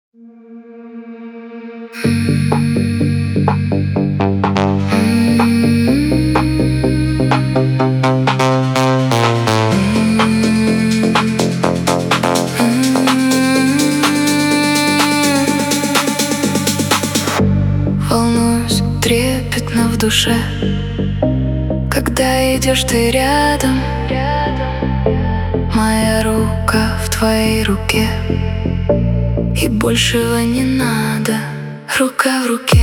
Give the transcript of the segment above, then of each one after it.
Волнуюсь трепетно в душе, когда идешь ты рядом. Моя рука в твоей руке, и большего не надо. Рука в руке.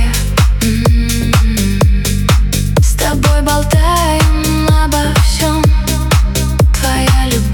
С тобой болтаем обо всем. Твоя любовь